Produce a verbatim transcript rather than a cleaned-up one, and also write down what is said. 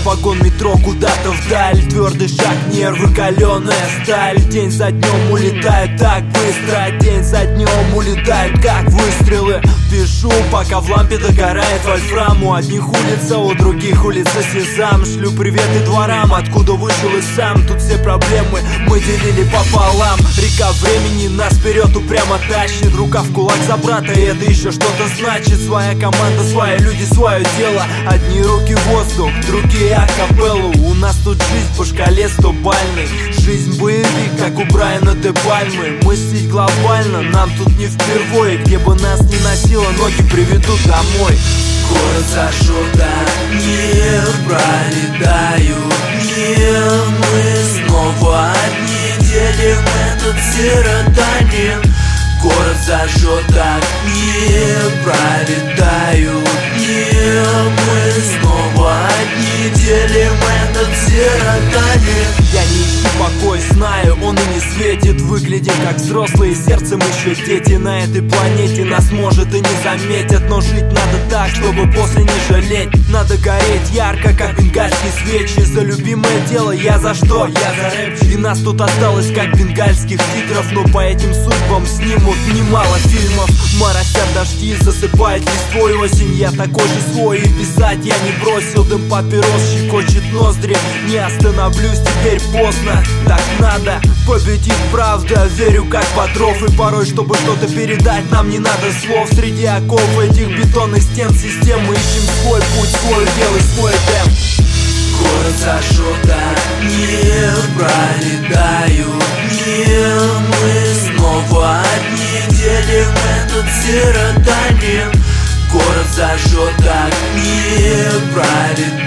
вагон метро куда-то вдаль. Твердый шаг, нервы, каленая сталь. День за днем улетает так быстро, день за днем улетает как выстрелы. Пишу, пока в лампе догорает вольфрам. У одних улица, у других улица сезам. Шлю приветы дворам, откуда вышел и сам. Тут все проблемы мы делили пополам. Река времени нас вперед упрямо тащит. Рука в кулак за брата, и это еще что-то значит. Своя команда, свои люди, свое дело. Одни руки в воздух, другие акапеллу. У нас тут жизнь по шкале сто бальной. Жизнь боевик, как у Брайана де Пальмы. Мыслить глобально нам тут не впервые. Где бы нас ни носило, ноги приведут домой. Город зажжет огни, пролетают дни. Мы снова одни, делим этот сиротанин. Город зажжет огни, пролетают дни. Мы снова одни, делим этот сиротанин. Я не ищу покой, знаю, он и не светит. Выглядим как взрослые, сердцем еще дети. На этой планете нас может и не заметят. Но жить надо так, чтобы после не жалеть. Надо гореть ярко, как бенгальские свечи. За любимое дело я за что? Я за рэп. И нас тут осталось как бенгальских тигров. Но по этим судьбам снимут немало фильмов. Моросят дожди, засыпает листвой осень. Я такой же свой, и писать я не бросил. Дым папирос щекочет ноздри. Не остановлюсь, теперь поздно. Так надо, победит правда. Верю как Бодров, и порой, чтобы что-то передать, нам не надо слов. Среди оков этих бетонных стен систем мы ищем свой путь, свой удел и свой темп. Город зажжет огни, пролетают дни. Мы снова одни, делим этот сиротанин. Город зажжет огни, пролетают